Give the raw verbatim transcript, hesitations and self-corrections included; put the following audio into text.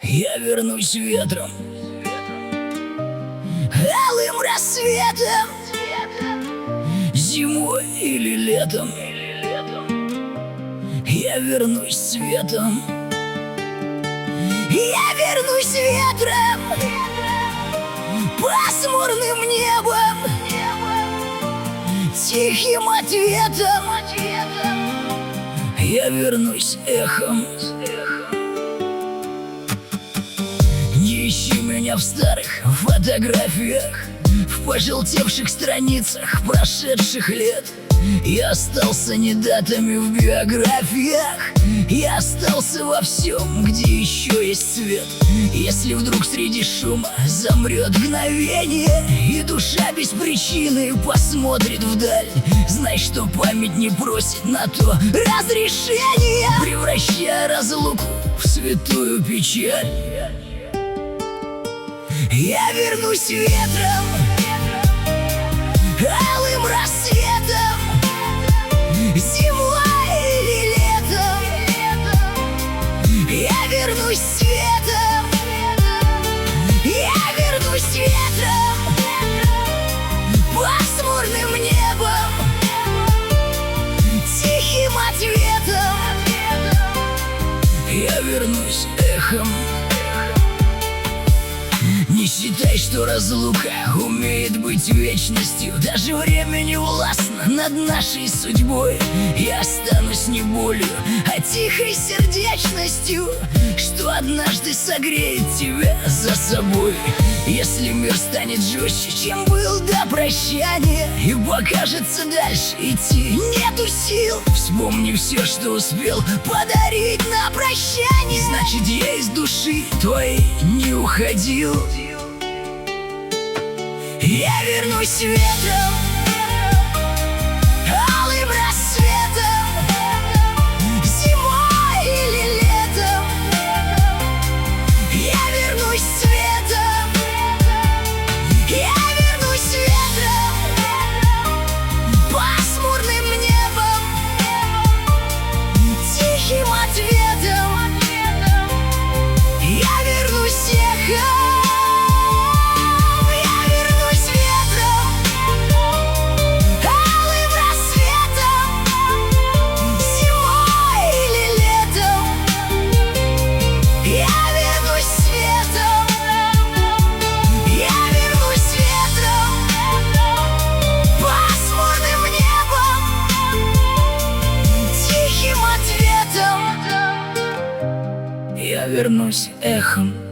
Я вернусь ветром, алым рассветом, зимой или летом. Я вернусь светом, я вернусь ветром, пасмурным небом, тихим ответом. Я вернусь эхом. Не ищи меня в старых фотографиях, в пожелтевших страницах прошедших лет. Я остался не датами в биографиях, я остался во всем, где еще есть свет. Если вдруг среди шума замрет мгновение, и душа без причины посмотрит вдаль, знай, что память не просит на то разрешения, превращая разлуку в святую печаль. Я вернусь ветром, алым рассветом, зимой или летом. Я вернусь светом, я вернусь ветром, пасмурным небом, тихим ответом. Я вернусь эхом. Не считай, что разлука умеет быть вечностью. Даже время не властно над нашей судьбой. Я останусь не болью, а тихой сердечностью, что однажды согреет тебя за собой. Если мир станет жестче, чем был до прощания, и покажется дальше идти нету сил, вспомни все, что успел подарить на прощание. Значит, я из души твоей не уходил. Я вернусь ветром, алым рассветом, зимой или летом. Я вернусь светом, я вернусь ветром, пасмурным небом, тихим ответом. Я вернусь эхом. Я вернусь эхом.